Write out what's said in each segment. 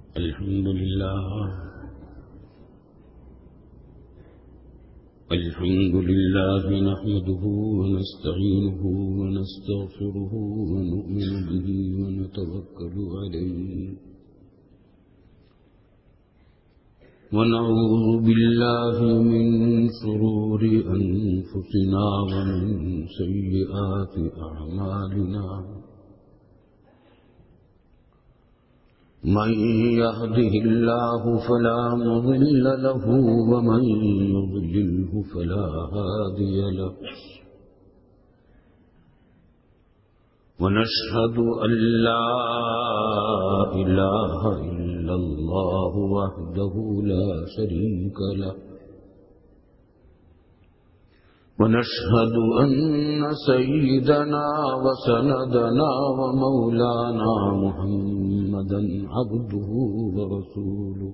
الحمد لله نحمده ونستعينه ونستغفره ونؤمن به ونتوكل عليه ونعوذ بالله من شرور أنفسنا ومن سيئات أعمالنا من يهده الله فلا مضل له ومن يضلله فلا هادي له ونشهد أن لا إله إلا الله وحده لا شريك له ونشهد أن سيدنا وسندنا ومولانا محمدا عبده ورسوله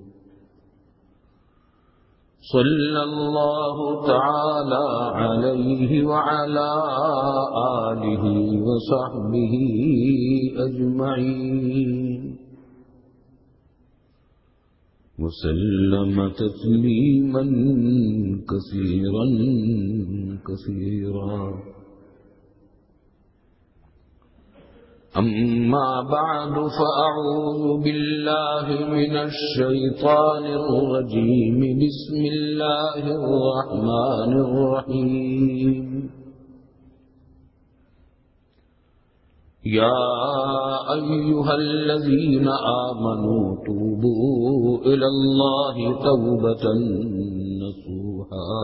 صلى الله تعالى عليه وعلى آله وصحبه أجمعين وسلم تسليما كثيرا كثيرا أما بعد فأعوذ بالله من الشيطان الرجيم بسم الله الرحمن الرحيم يا أيها الذين آمنوا توبوا إلى الله توبة نصوحا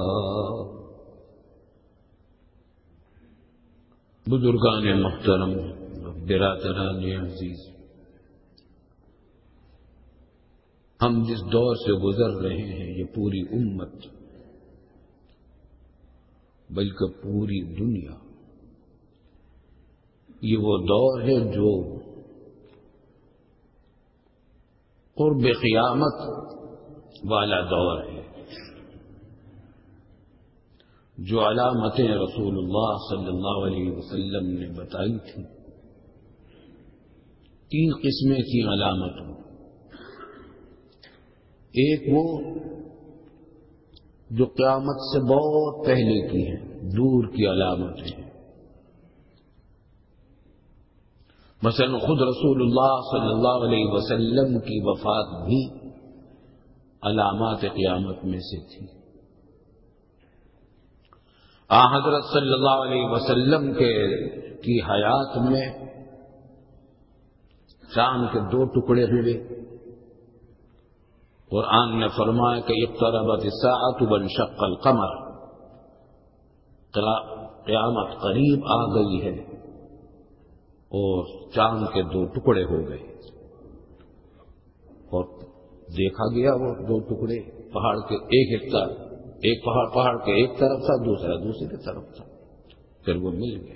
بزرگان محترم برادران عزیز، ہم جس دور سے گزر رہے ہیں یہ پوری امت بلکہ پوری دنیا، یہ وہ دور ہے جو قرب قیامت والا دور ہے، جو علامتیں رسول اللہ صلی اللہ علیہ وسلم نے بتائی تھی۔ 3 قسمیں تھیں علامتوں۔ ایک وہ جو قیامت سے بہت پہلے کی ہیں، دور کی علامتیں ہیں، مثلا خود رسول اللہ صلی اللہ علیہ وسلم کی وفات بھی علامات قیامت میں سے تھی۔ حضرت صلی اللہ علیہ وسلم کی حیات میں چاند کے 2 ٹکڑے ہوئے۔ قرآن نے فرمایا کہ اقتربت الساعۃ وانشق القمر، قیامت قریب آ گئی ہے اور چاند کے 2 ٹکڑے ہو گئے، اور دیکھا گیا وہ 2 ٹکڑے پہاڑ کے ایک پہاڑ کے ایک طرف تھا، دوسرا دوسری طرف تھا، پھر وہ مل گئے۔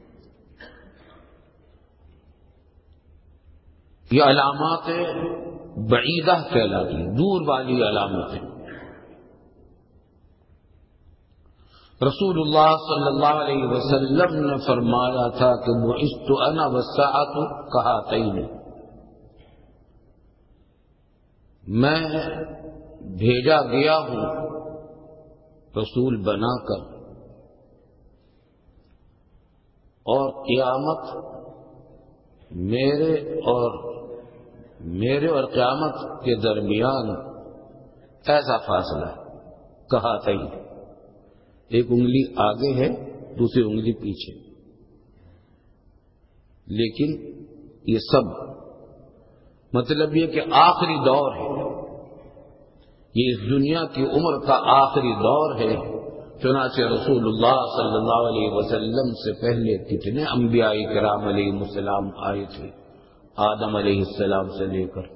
یہ علامات بعیدہ کہلاتی ہیں، دور والی علامتیں۔ رسول اللہ صلی اللہ علیہ وسلم نے فرمایا تھا کہ بعثت انا والساعۃ کہاتین، میں بھیجا گیا ہوں رسول بنا کر، اور قیامت میرے اور قیامت کے درمیان ایسا فاصلہ ہے، کہاتین، ایک انگلی آگے ہے دوسری انگلی پیچھے، لیکن یہ سب مطلب یہ کہ آخری دور ہے، یہ اس دنیا کی عمر کا آخری دور ہے۔ چنانچہ رسول اللہ صلی اللہ علیہ وسلم سے پہلے کتنے انبیاء کرام علیہ السلام آئے تھے، آدم علیہ السلام سے لے کر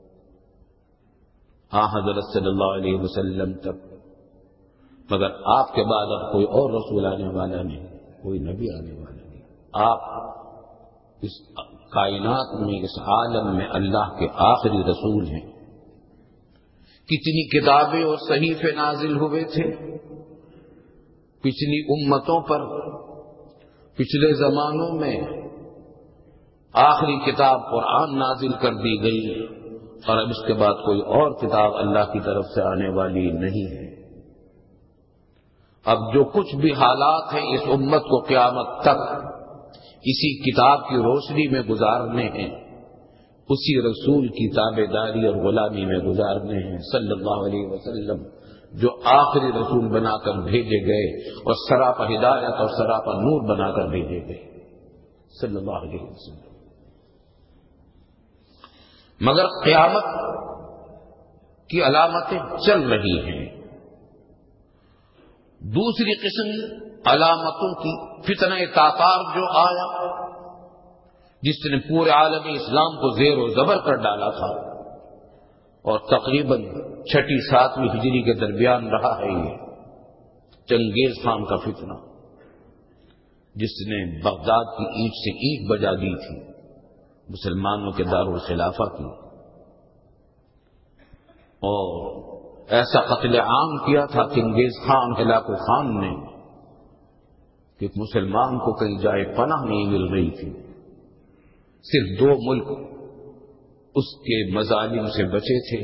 حضرت صلی اللہ علیہ وسلم تک، مگر آپ کے بعد اب کوئی اور رسول آنے والا نہیں، کوئی نبی آنے والا نہیں۔ آپ اس کائنات میں، اس عالم میں اللہ کے آخری رسول ہیں۔ کتنی کتابیں اور صحیفے نازل ہوئے تھے پچھلی امتوں پر، پچھلے زمانوں میں آخری کتاب قرآن نازل کر دی گئی، اور اب اس کے بعد کوئی اور کتاب اللہ کی طرف سے آنے والی نہیں ہے۔ اب جو کچھ بھی حالات ہیں اس امت کو قیامت تک اسی کتاب کی روشنی میں گزارنے ہیں، اسی رسول کی تابعداری اور غلامی میں گزارنے ہیں صلی اللہ علیہ وسلم، جو آخری رسول بنا کر بھیجے گئے اور سراپا ہدایت اور سراپا نور بنا کر بھیجے گئے صلی اللہ علیہ وسلم۔ مگر قیامت کی علامتیں چل رہی ہیں۔ دوسری قسم علامتوں کی فتنہ تاتار جو آیا، جس نے پورے عالم اسلام کو زیر و زبر کر ڈالا تھا، اور تقریباً 6 7ویں ہجری کے درمیان رہا ہے یہ چنگیز خان کا فتنہ، جس نے بغداد کی اینٹ سے اینٹ بجا دی تھی مسلمانوں کے دارالخلافہ کی، اور ایسا قتل عام کیا تھا چنگیز خان ہلاکو خان نے کہ مسلمان کو کہیں جائے پناہ نہیں مل رہی تھی۔ صرف 2 ملک اس کے مظالم سے بچے تھے،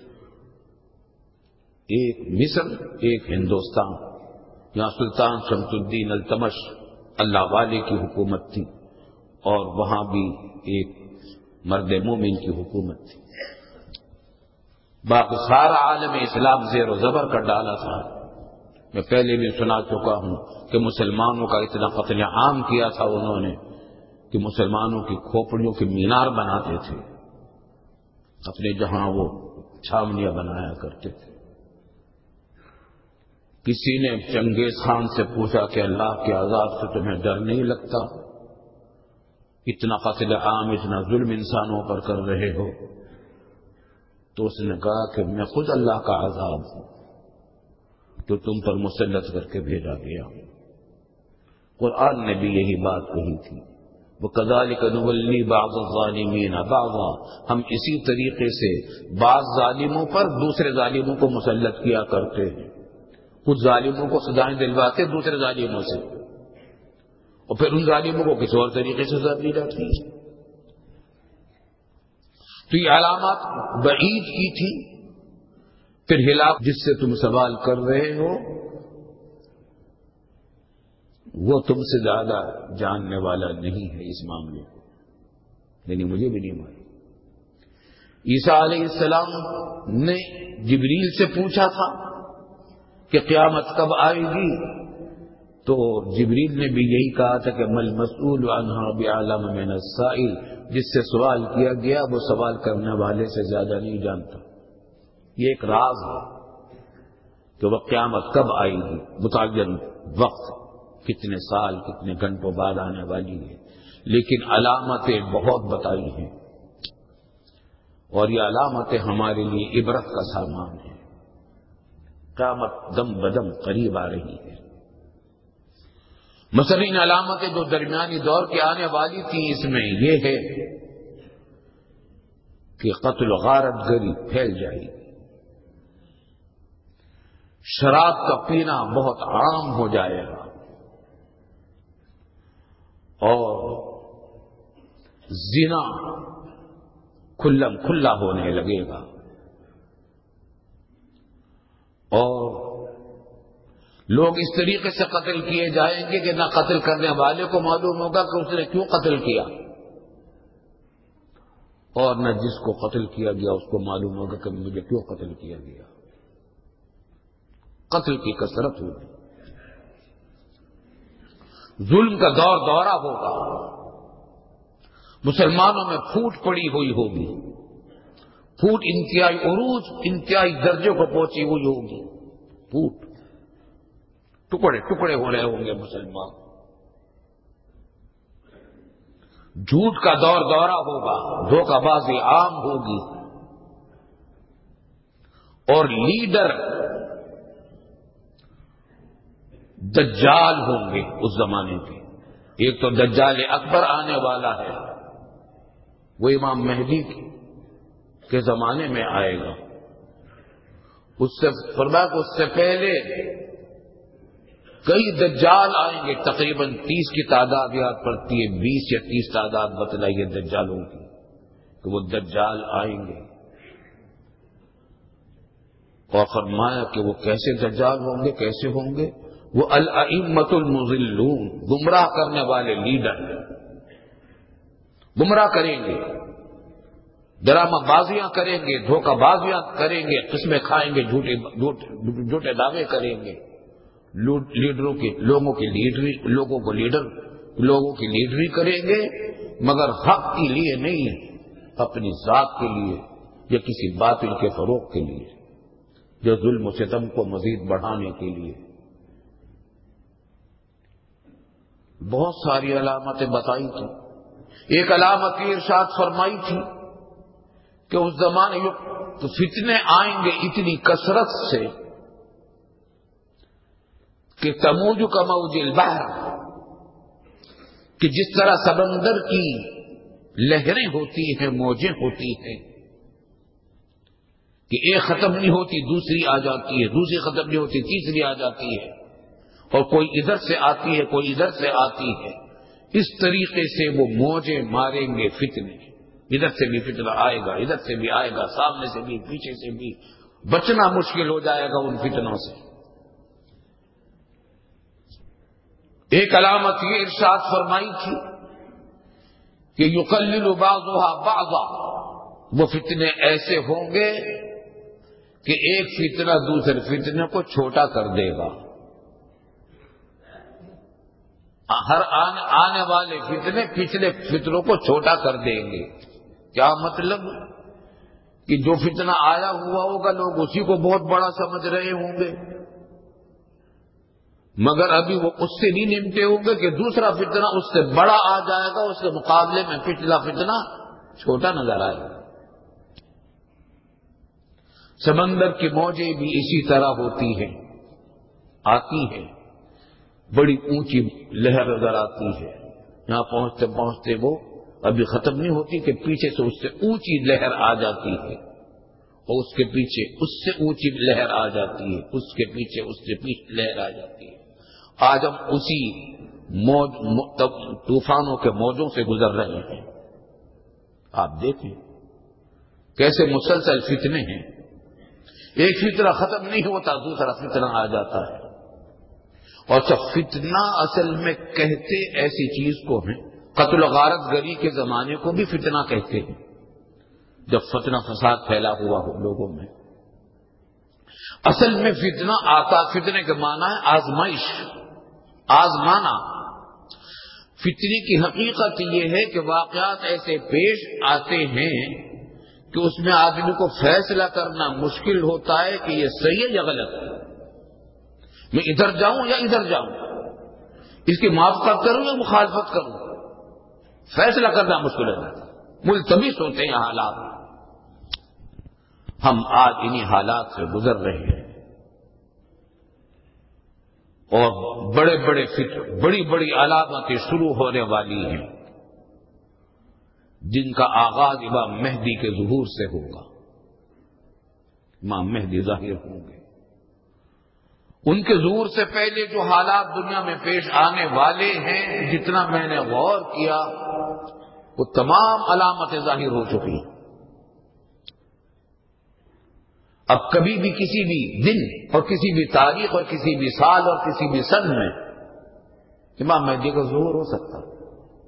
ایک مصر، ایک ہندوستان۔ یہاں سلطان شمس الدین التمش اللہ والے کی حکومت تھی، اور وہاں بھی ایک مرد مومن کی حکومت تھی۔ باقی سارا عالم اسلام زیر و زبر کر ڈالا تھا۔ میں پہلے بھی سنا چکا ہوں کہ مسلمانوں کا اتنا قتل عام کیا تھا انہوں نے کہ مسلمانوں کی کھوپڑیوں کے مینار بناتے تھے، اپنے جہاں وہ چھاونیاں بنایا کرتے تھے۔ کسی نے چنگیز خان سے پوچھا کہ اللہ کے عذاب سے تمہیں ڈر نہیں لگتا؟ اتنا قتل عام، اتنا ظلم انسانوں پر کر رہے ہو؟ تو اس نے کہا کہ میں خود اللہ کا عذاب ہوں جو تم پر مسلط کر کے بھیجا گیا۔ قرآن نے بھی یہی بات کہی تھی، وَكَذَلِكَ نُوَلِّي بَعْضَ الظَّالِمِينَ بَعْضًا، ہم اسی طریقے سے بعض ظالموں پر دوسرے ظالموں کو مسلط کیا کرتے ہیں۔ کچھ ظالموں کو سزائیں دلواتے دوسرے ظالموں سے، اور پھر ان ظالموں کو کسی اور طریقے سے سزا دی جاتی ہے۔ تو یہ علامات بعید کی تھی۔ پھر ہلاک جس سے تم سوال کر رہے ہو وہ تم سے زیادہ جاننے والا نہیں ہے اس معاملے کو، یعنی مجھے بھی نہیں معلوم۔ عیسیٰ علیہ السلام نے جبریل سے پوچھا تھا کہ قیامت کب آئے گی، تو جبریل نے بھی یہی کہا تھا کہ مل مسئول عنہا بعلم من السائل، جس سے سوال کیا گیا وہ سوال کرنے والے سے زیادہ نہیں جانتا۔ یہ ایک راز ہے کہ وہ قیامت کب آئے گی، متعین وقت، کتنے سال کتنے گھنٹوں بعد آنے والی ہے، لیکن علامتیں بہت بتائی ہیں، اور یہ علامتیں ہمارے لیے عبرت کا سامان ہے۔ قیامت دم بدم قریب آ رہی ہے۔ مثلاً علامتیں جو درمیانی دور کی آنے والی تھیں، اس میں یہ ہے کہ قتل و غارت گری پھیل جائے گی، شراب کا پینا بہت عام ہو جائے گا، اور زنا کھلم کھلا ہونے لگے گا، اور لوگ اس طریقے سے قتل کیے جائیں گے کہ نہ قتل کرنے والے کو معلوم ہوگا کہ اس نے کیوں قتل کیا، اور نہ جس کو قتل کیا گیا اس کو معلوم ہوگا کہ مجھے کیوں قتل کیا گیا۔ قتل کی کثرت ہوگی، ظلم کا دور دورہ ہوگا، مسلمانوں میں پھوٹ پڑی ہوئی ہوگی، پھوٹ انتہائی عروج، انتہائی درجے کو پہنچی ہوئی ہوگی، پھوٹ ٹکڑے ٹکڑے ہو رہے ہوں گے مسلمان۔ جھوٹ کا دور دورہ ہوگا، دھوکہ بازی عام ہوگی، اور لیڈر دجال ہوں گے اس زمانے کے۔ ایک تو دجال اکبر آنے والا ہے، وہ امام مہدی کے زمانے میں آئے گا۔ اس سے فرمایا کہ اس سے پہلے کئی دجال آئیں گے، تقریباً 30 کی تعداد یاد پڑتی ہے، 20 یا 30 تعداد بتلائیے دجالوں کی، کہ وہ دجال آئیں گے اور فرمایا کہ وہ کیسے دجال ہوں گے، کیسے ہوں گے؟ وہ الائمۃ المضلون، گمراہ کرنے والے لیڈر گمراہ کریں گے، ڈرامہ بازیاں کریں گے، دھوکہ بازیاں کریں گے، قسمیں کھائیں گے، جھوٹے دعوے کریں گے، لوگوں کی لیڈری کریں گے، مگر حق کے لیے نہیں، اپنی ذات کے لیے یا کسی باطل کے فروغ کے لیے، جو ظلم و ستم کو مزید بڑھانے کے لیے۔ بہت ساری علامتیں بتائی تھیں۔ ایک علامت یہ ارشاد فرمائی تھی کہ اس زمانے تو فتنے آئیں گے اتنی کثرت سے کہ تموج کا موج البحر، کہ جس طرح سمندر کی لہریں ہوتی ہیں، موجیں ہوتی ہیں، کہ ایک ختم نہیں ہوتی دوسری آ جاتی ہے، دوسری ختم نہیں ہوتی تیسری آ جاتی ہے، اور کوئی ادھر سے آتی ہے، کوئی ادھر سے آتی ہے، اس طریقے سے وہ موجیں ماریں گے فتنے، ادھر سے بھی فتنہ آئے گا، ادھر سے بھی آئے گا، سامنے سے بھی، پیچھے سے بھی، بچنا مشکل ہو جائے گا ان فتنوں سے۔ ایک علامت یہ ارشاد فرمائی تھی کہ یقلل بعضها بعضا، وہ فتنے ایسے ہوں گے کہ ایک فتنہ دوسرے فتنے کو چھوٹا کر دے گا۔ ہر آنے والے فتنے پچھلے فتنوں کو چھوٹا کر دیں گے۔ کیا مطلب؟ کہ جو فتنہ آیا ہوا ہوگا لوگ اسی کو بہت بڑا سمجھ رہے ہوں گے، مگر ابھی وہ اس سے نہیں نمٹے ہوں گے کہ دوسرا فتنہ اس سے بڑا آ جائے گا، اس کے مقابلے میں پچھلا فتنہ چھوٹا نظر آئے گا۔ سمندر کی موجیں بھی اسی طرح ہوتی ہیں، آتی ہیں، بڑی اونچی لہر نظر آتی ہے، یہاں پہنچتے پہنچتے وہ ابھی ختم نہیں ہوتی کہ پیچھے سے اس سے اونچی لہر آ جاتی ہے، اور اس کے پیچھے اس سے اونچی لہر آ جاتی ہے، اس کے پیچھے اس سے پیچھے لہر آ جاتی ہے۔ آج ہم اسی طوفانوں کے موجوں سے گزر رہے ہیں۔ آپ دیکھیں کیسے مسلسل فتنے ہیں، ایک فتنہ ختم نہیں ہوتا دوسرا فتنہ آ جاتا ہے۔ اور سب فتنہ اصل میں کہتے ایسی چیز کو ہیں، قتل و غارت گری کے زمانے کو بھی فتنہ کہتے ہیں، جب فتنہ فساد پھیلا ہوا ہو لوگوں میں۔ اصل میں فتنہ آتا، فتنے کے معنی ہے آزمائش، آزمانا۔ فتنے کی حقیقت یہ ہے کہ واقعات ایسے پیش آتے ہیں کہ اس میں آدمی کو فیصلہ کرنا مشکل ہوتا ہے کہ یہ صحیح ہے یا غلط ہے، میں ادھر جاؤں یا ادھر جاؤں، اس کی موافقت کروں یا مخالفت کروں، فیصلہ کرنا مشکل ہے، ملتبس ہوتے ہیں حالات۔ ہم آج انہی حالات سے گزر رہے ہیں، اور بڑی بڑی علامتیں شروع ہونے والی ہیں، جن کا آغاز امام مہدی کے ظہور سے ہوگا۔ امام مہدی ظاہر ہوں گے، ان کے ظہور سے پہلے جو حالات دنیا میں پیش آنے والے ہیں، جتنا میں نے غور کیا وہ تمام علامتیں ظاہر ہو چکی ہیں۔ اب کبھی بھی کسی بھی دن اور کسی بھی تاریخ اور کسی بھی سال اور کسی بھی سن میں امام مہدی کا ظہور ہو سکتا ہے۔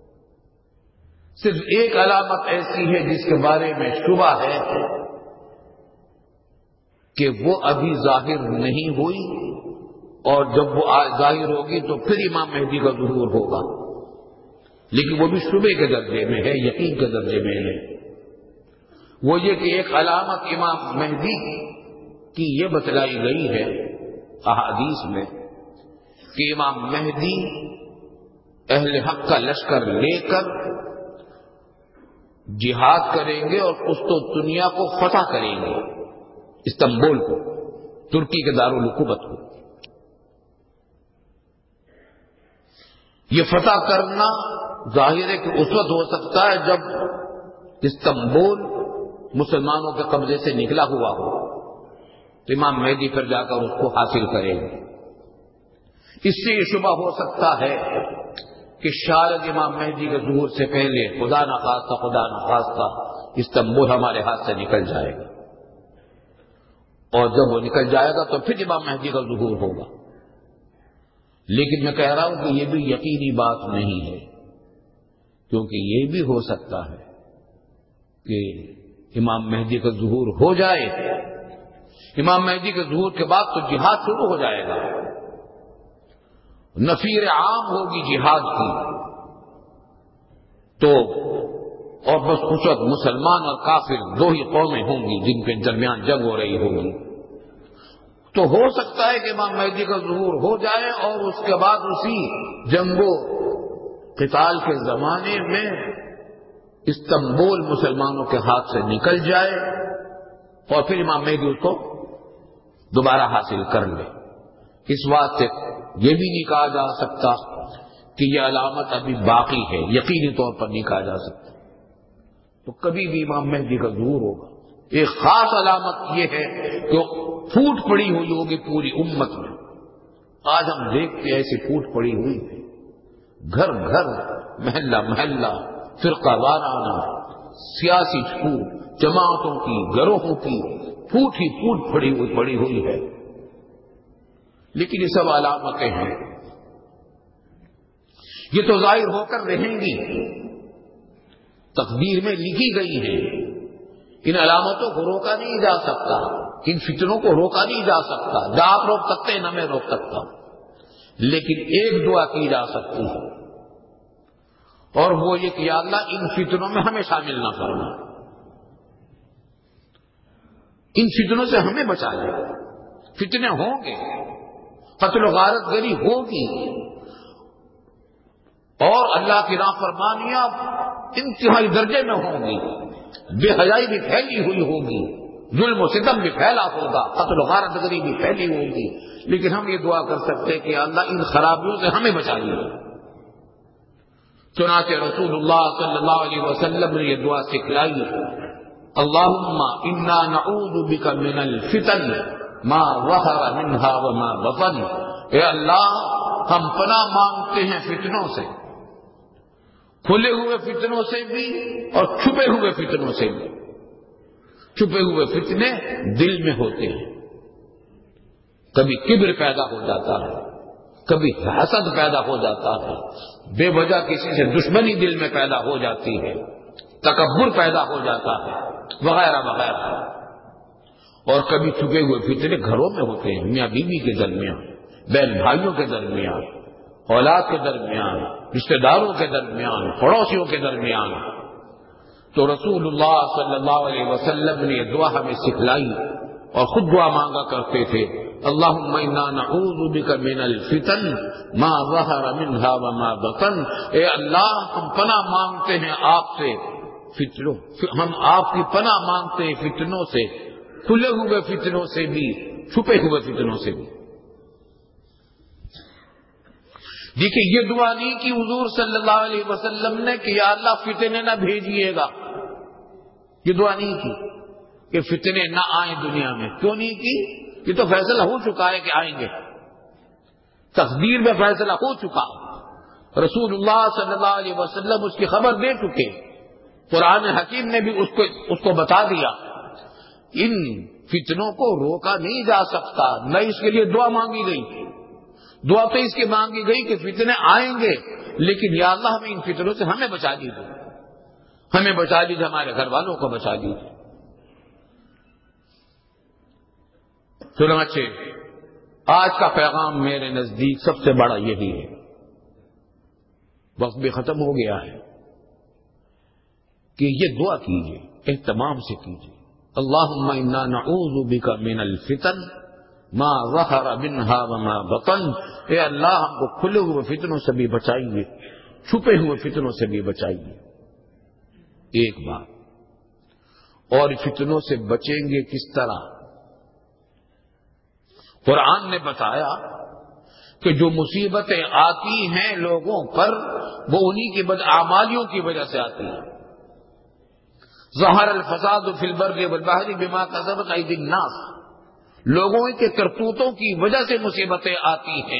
صرف ایک علامت ایسی ہے جس کے بارے میں شبہ ہے کہ وہ ابھی ظاہر نہیں ہوئی، اور جب وہ ظاہر ہوگی تو پھر امام مہدی کا ظہور ہوگا، لیکن وہ بھی شبے کے درجے میں ہے، یقین کے درجے میں نہیں۔ وہ یہ کہ ایک علامت امام مہدی کی یہ بتلائی گئی ہے احادیث میں کہ امام مہدی اہل حق کا لشکر لے کر جہاد کریں گے اور قسطنطنیہ کو فتح کریں گے، استنبول کو، ترکی کے دارالحکومت کو۔ یہ فتح کرنا ظاہر ہے کہ اس وقت ہو سکتا ہے جب استنبول مسلمانوں کے قبضے سے نکلا ہوا ہو، تو امام مہدی پھر جا کر اس کو حاصل کریں گے۔ اس سے یہ شبہ ہو سکتا ہے کہ شاید امام مہدی کے ظہور سے پہلے خدا نخواستہ استنبول ہمارے ہاتھ سے نکل جائے گا، اور جب وہ نکل جائے گا تو پھر امام مہدی کا ظہور ہوگا. لیکن میں کہہ رہا ہوں کہ یہ بھی یقینی بات نہیں ہے، کیونکہ یہ بھی ہو سکتا ہے کہ امام مہدی کا ظہور ہو جائے، امام مہدی کے ظہور کے بعد تو جہاد شروع ہو جائے گا، نفیر عام ہوگی جہاد کی، تو اور بس اس وقت مسلمان اور کافر دو ہی قومیں ہوں گی جن کے درمیان جنگ ہو رہی ہوگی. تو ہو سکتا ہے کہ امام مہدی کا ظہور ہو جائے اور اس کے بعد اسی جنگ و قتال کے زمانے میں استنبول مسلمانوں کے ہاتھ سے نکل جائے اور پھر امام مہدی اس کو دوبارہ حاصل کر لے. اس بات سے یہ بھی نہیں کہا جا سکتا کہ یہ علامت ابھی باقی ہے، یقینی طور پر نہیں کہا جا سکتا. تو کبھی بھی امام مہدی کا ظہور ہوگا. ایک خاص علامت یہ ہے کہ پھوٹ پڑی ہوئی ہوگی پوری امت میں. آج ہم دیکھتے ایسی پھوٹ پڑی ہوئی ہے، گھر گھر، محلہ محلہ، فرقہ وارانہ، سیاسی پھوٹ، جماعتوں کی، گروہوں کی پھوٹ ہی پھوٹ پڑی ہوئی ہے. لیکن یہ سب علامتیں ہیں، یہ تو ظاہر ہو کر رہیں گی، تقدیر میں لکھی گئی ہیں. ان علامتوں کو روکا نہیں جا سکتا، ان فتنوں کو روکا نہیں جا سکتا. نہ آپ روک سکتے ہیں نہ میں روک سکتا ہوں. لیکن ایک دعا کی جا سکتی ہے، اور وہ یہ کہ یا اللہ ان فتنوں میں ہمیں شامل نہ کرنا، ان فتنوں سے ہمیں بچا لے. فتنے ہوں گے، قتل و غارت گری ہوگی، اور اللہ کی نافرمانیاں انتہائی درجے میں ہوں گی، بے حیائی بھی پھیلی ہوئی ہوگی، ظلم و ستم بھی پھیلا ہوگا، قتل و غارت گری بھی پھیلی ہوگی. لیکن ہم یہ دعا کر سکتے ہیں کہ اللہ ان خرابیوں سے ہمیں بچا لیے. چنانچہ رسول اللہ صلی اللہ علیہ وسلم نے یہ دعا سکھلائی، اللہم انا نعوذ بک من الفتن ما ظہر منہا وما بطن. اے اللہ ہم پناہ مانگتے ہیں فتنوں سے، کھلے ہوئے فتنوں سے بھی اور چھپے ہوئے فتنوں سے بھی. چھپے ہوئے فتنے دل میں ہوتے ہیں، کبھی کبر پیدا ہو جاتا ہے، کبھی حسد پیدا ہو جاتا ہے، بے وجہ کسی سے دشمنی دل میں پیدا ہو جاتی ہے، تکبر پیدا ہو جاتا ہے، وغیرہ وغیرہ. اور کبھی چھپے ہوئے فتنے گھروں میں ہوتے ہیں، میاں بیوی کے درمیان، بہن بھائیوں کے درمیان، اولاد کے درمیان، رشتہ داروں کے درمیان، پڑوسیوں کے درمیان. تو رسول اللہ صلی اللہ علیہ وسلم نے یہ دعا ہمیں سکھلائی اور خود دعا مانگا کرتے تھے، اللہم انا نعوذ بک من الفتن ما ظہر منہا وما بطن. اے اللہ ہم پناہ مانگتے ہیں آپ سے فتنوں، ہم آپ کی پناہ مانگتے ہیں فتنوں سے، کھلے ہوئے فتنوں سے بھی، چھپے ہوئے فتنوں سے بھی. دیکھیے یہ دعا نہیں کہ حضور صلی اللہ علیہ وسلم نے کہ یا اللہ فتنے نہ بھیجیے گا، یہ دعا نہیں کی کہ فتنے نہ آئیں دنیا میں. کیوں نہیں کی؟ یہ تو فیصلہ ہو چکا ہے کہ آئیں گے، تقدیر میں فیصلہ ہو چکا. رسول اللہ صلی اللہ علیہ وسلم اس کی خبر دے چکے، قرآن حکیم نے بھی اس کو بتا دیا. ان فتنوں کو روکا نہیں جا سکتا، نہ اس کے لیے دعا مانگی گئی. دعا تو اس کی مانگی گئی کہ فتنے آئیں گے، لیکن یا اللہ ہمیں ان فتنوں سے ہمیں بچا لیجیے، ہمیں بچا لیجیے، ہمارے گھر والوں کو بچا لیجیے. چنانچہ آج کا پیغام میرے نزدیک سب سے بڑا یہی ہے، وقت بھی ختم ہو گیا ہے، کہ یہ دعا کیجیے، اہتمام سے کیجیے. اللہم انا نعوذ بک من الفتن ما ظہر منہا وما بطن. اے اللہ ہم کو کھلے ہوئے فتنوں سے بھی بچائیے، چھپے ہوئے فتنوں سے بھی بچائیے. ایک بات اور، فتنوں سے بچیں گے کس طرح؟ قرآن نے بتایا کہ جو مصیبتیں آتی ہیں لوگوں پر وہ انہی کی بدعمالیوں کی وجہ سے آتی ہیں. ظہر الفساد فی البر والبحر بما کسبت ایدی الناس. لوگوں کے کرتوتوں کی وجہ سے مصیبتیں آتی ہیں.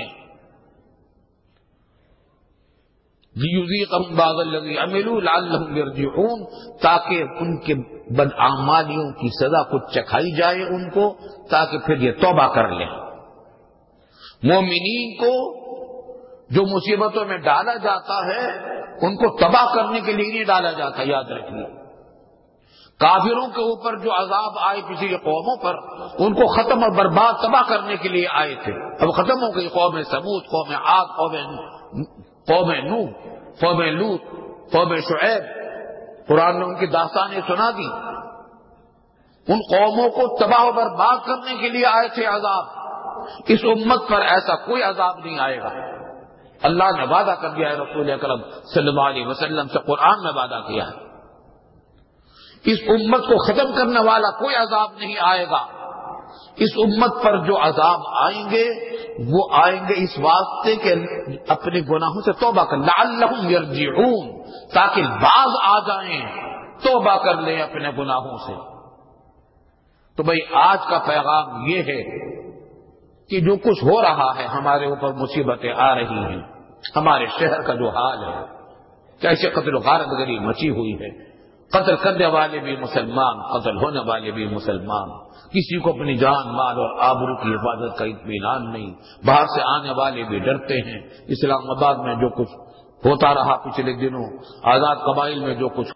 لیذیقہم بعض الذی عملوا لعلہم یرجعون، تاکہ ان کے بدعمالیوں کی سزا کچھ چکھائی جائے ان کو، تاکہ پھر یہ توبہ کر لیں۔ مومنین کو جو مصیبتوں میں ڈالا جاتا ہے ان کو تباہ کرنے کے لیے نہیں ڈالا جاتا، یاد رکھیے۔ کافروں کے اوپر جو عذاب آئے پچھلی قوموں پر، ان کو ختم اور برباد تباہ کرنے کے لیے آئے تھے، اب ختم ہو گئی۔ قوم سمود، قوم عاد، قوم نوح، قوم لوط، قوم شعیب، قرآن نے ان کی داستانیں سنا دی۔ ان قوموں کو تباہ و برباد کرنے کے لیے آئے تھے عذاب۔ اس امت پر ایسا کوئی عذاب نہیں آئے گا۔ اللہ نے وعدہ کر دیا ہے، رسول اکرم صلی اللہ علیہ وسلم سے قرآن میں وعدہ کیا ہے، اس امت کو ختم کرنے والا کوئی عذاب نہیں آئے گا۔ اس امت پر جو عذاب آئیں گے وہ آئیں گے اس واسطے کہ اپنے گناہوں سے توبہ کر، لعلہم یرجعون، تاکہ باز آ جائیں، توبہ کر لیں اپنے گناہوں سے۔ تو بھئی آج کا پیغام یہ ہے کہ جو کچھ ہو رہا ہے، ہمارے اوپر مصیبتیں آ رہی ہیں، ہمارے شہر کا جو حال ہے، کیسے قتل و غارت گری مچی ہوئی ہے، قتل کرنے والے بھی مسلمان، قتل ہونے والے بھی مسلمان، کسی کو اپنی جان مال اور آبرو کی حفاظت کا اطمینان نہیں، باہر سے آنے والے بھی ڈرتے ہیں۔ اسلام آباد میں جو کچھ ہوتا رہا پچھلے دنوں، آزاد قبائل میں جو کچھ